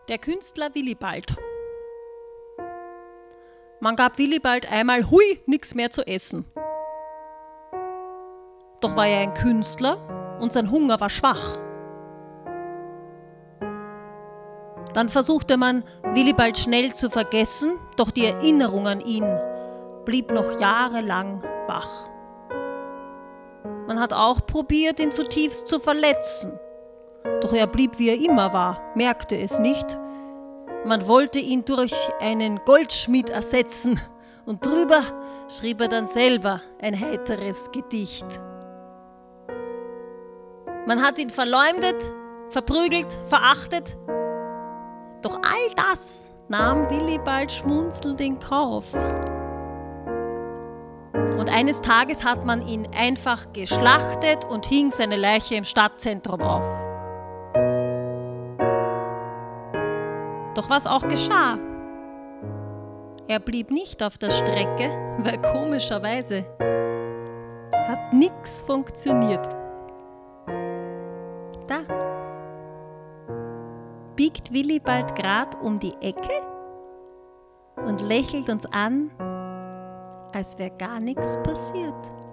Der Künstler Willibald. Man gab Willibald einmal, nix mehr zu essen. Doch war er ein Künstler und sein Hunger war schwach. Dann versuchte man, Willibald schnell zu vergessen, doch die Erinnerung an ihn blieb noch jahrelang wach. Man hat auch probiert, ihn zutiefst zu verletzen. Doch er blieb, wie er immer war, merkte es nicht. Man wollte ihn durch einen Goldschmied ersetzen und drüber schrieb er dann selber ein heiteres Gedicht. Man hat ihn verleumdet, verprügelt, verachtet. Doch all das nahm Willibald schmunzelnd in Kauf. Und eines Tages hat man ihn einfach geschlachtet und hing seine Leiche im Stadtzentrum auf. Doch was auch geschah? Er blieb nicht auf der Strecke, weil komischerweise hat nichts funktioniert. Da biegt Willibald grad um die Ecke und lächelt uns an, als wäre gar nichts passiert.